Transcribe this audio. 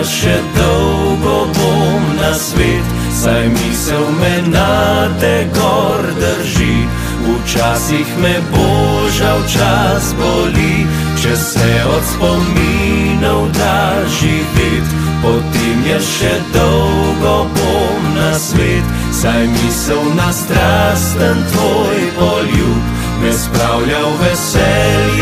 jaz še dolgo bom na svet, saj misel me nate gor drži. Včasih me božal čas boli, če se od spominov da živet. Potem jaz še dolgo bom na svet, saj misel na strasten tvoj poljub me spravlja v veselje.